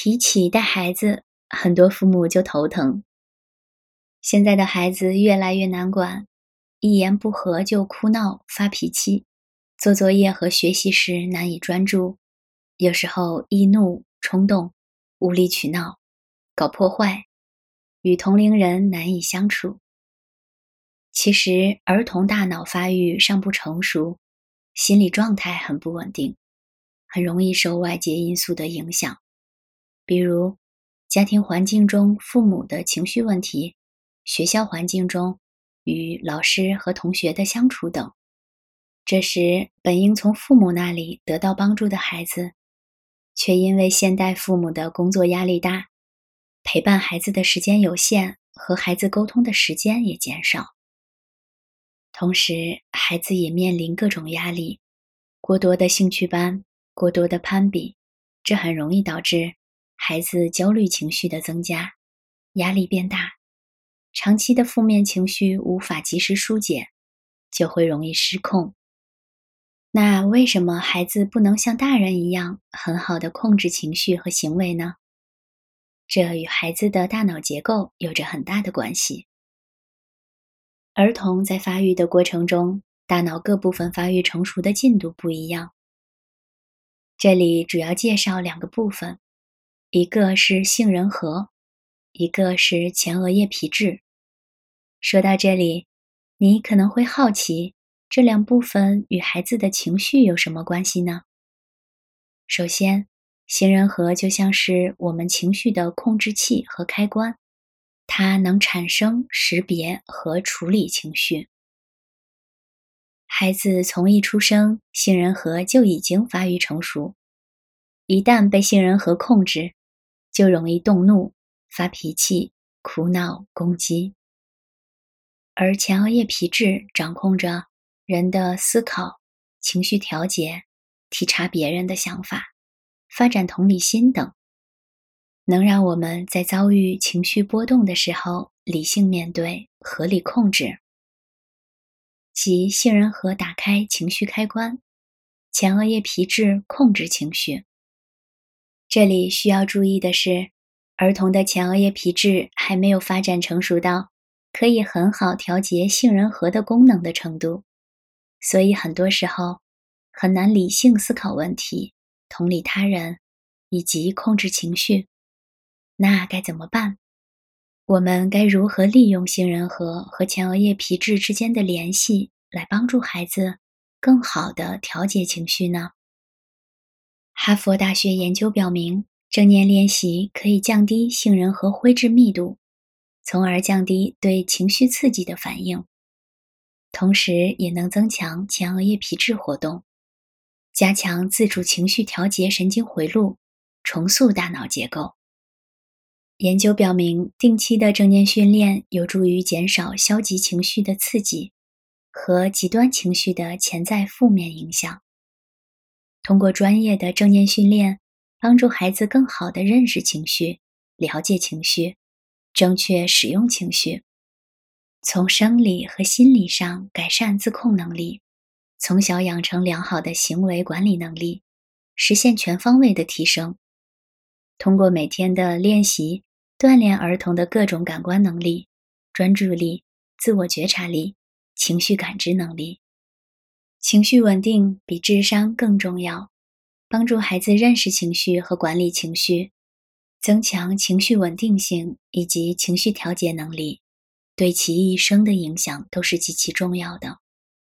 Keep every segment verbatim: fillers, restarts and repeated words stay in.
提起带孩子，很多父母就头疼。现在的孩子越来越难管，一言不合就哭闹、发脾气，做作业和学习时难以专注，有时候易怒、冲动、无理取闹、搞破坏，与同龄人难以相处。其实，儿童大脑发育尚不成熟，心理状态很不稳定，很容易受外界因素的影响。比如，家庭环境中父母的情绪问题，学校环境中与老师和同学的相处等。这时，本应从父母那里得到帮助的孩子，却因为现代父母的工作压力大，陪伴孩子的时间有限，和孩子沟通的时间也减少。同时，孩子也面临各种压力，过多的兴趣班，过多的攀比，这很容易导致孩子焦虑情绪的增加，压力变大，长期的负面情绪无法及时疏解，就会容易失控。那为什么孩子不能像大人一样很好的控制情绪和行为呢？这与孩子的大脑结构有着很大的关系。儿童在发育的过程中，大脑各部分发育成熟的进度不一样。这里主要介绍两个部分，一个是杏仁核，一个是前额叶皮质。说到这里，你可能会好奇，这两部分与孩子的情绪有什么关系呢？首先，杏仁核就像是我们情绪的控制器和开关，它能产生、识别和处理情绪。孩子从一出生，杏仁核就已经发育成熟，一旦被杏仁核控制，就容易动怒、发脾气、哭闹、攻击。而前额叶皮质掌控着人的思考、情绪调节、体察别人的想法、发展同理心等，能让我们在遭遇情绪波动的时候理性面对、合理控制。即杏仁核打开情绪开关，前额叶皮质控制情绪。这里需要注意的是，儿童的前额叶皮质还没有发展成熟到可以很好调节杏仁核的功能的程度，所以很多时候很难理性思考问题、同理他人以及控制情绪。那该怎么办？我们该如何利用杏仁核和前额叶皮质之间的联系，来帮助孩子更好地调节情绪呢？哈佛大学研究表明，正念练习可以降低杏仁核灰质密度，从而降低对情绪刺激的反应，同时也能增强前额叶皮质活动，加强自主情绪调节神经回路，重塑大脑结构。研究表明，定期的正念训练有助于减少消极情绪的刺激和极端情绪的潜在负面影响。通过专业的正念训练，帮助孩子更好地认识情绪、了解情绪、正确使用情绪，从生理和心理上改善自控能力，从小养成良好的行为管理能力，实现全方位的提升。通过每天的练习，锻炼儿童的各种感官能力、专注力、自我觉察力、情绪感知能力。情绪稳定比智商更重要，帮助孩子认识情绪和管理情绪，增强情绪稳定性以及情绪调节能力，对其一生的影响都是极其重要的。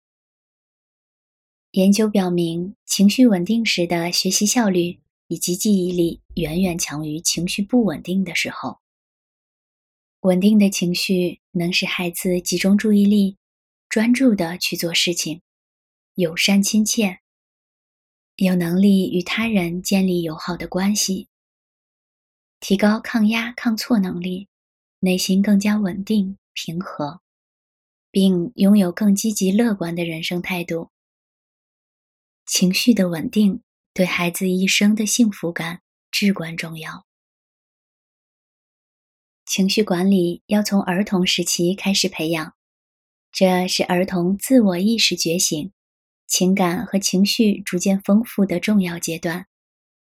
研究表明，情绪稳定时的学习效率以及记忆力远远强于情绪不稳定的时候。稳定的情绪能使孩子集中注意力，专注地去做事情，友善亲切，有能力与他人建立友好的关系，提高抗压抗挫能力，内心更加稳定平和，并拥有更积极乐观的人生态度。情绪的稳定对孩子一生的幸福感至关重要。情绪管理要从儿童时期开始培养，这是儿童自我意识觉醒、情感和情绪逐渐丰富的重要阶段。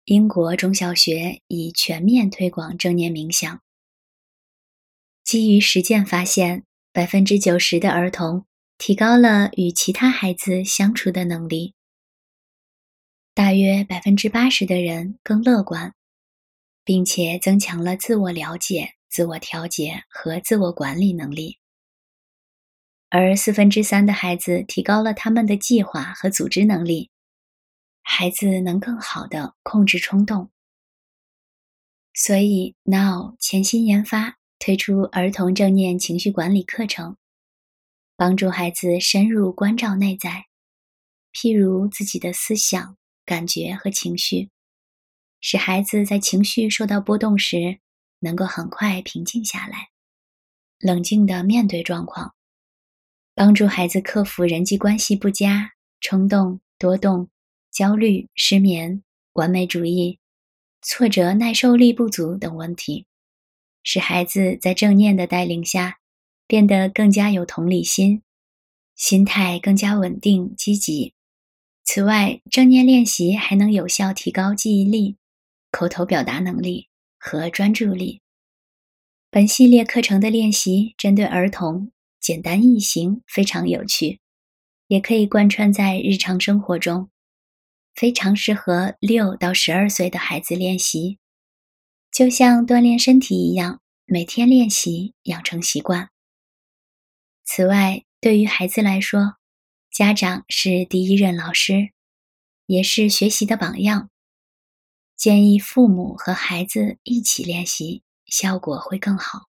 英国中小学已全面推广正念冥想。基于实践发现，百分之九十的儿童提高了与其他孩子相处的能力，大约百分之八十的人更乐观，并且增强了自我了解、自我调节和自我管理能力。而四分之三的孩子提高了他们的计划和组织能力，孩子能更好地控制冲动。所以 Now 潜心研发推出儿童正念情绪管理课程，帮助孩子深入关照内在，譬如自己的思想、感觉和情绪，使孩子在情绪受到波动时，能够很快平静下来，冷静地面对状况，帮助孩子克服人际关系不佳、冲动、多动、焦虑、失眠、完美主义、挫折耐受力不足等问题，使孩子在正念的带领下变得更加有同理心，心态更加稳定积极。此外，正念练习还能有效提高记忆力、口头表达能力和专注力。本系列课程的练习针对儿童，简单易行，非常有趣，也可以贯穿在日常生活中，非常适合六到十二岁的孩子练习。就像锻炼身体一样，每天练习，养成习惯。此外，对于孩子来说，家长是第一任老师，也是学习的榜样。建议父母和孩子一起练习，效果会更好。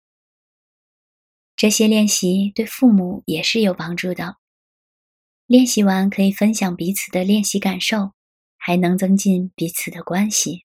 这些练习对父母也是有帮助的。练习完可以分享彼此的练习感受，还能增进彼此的关系。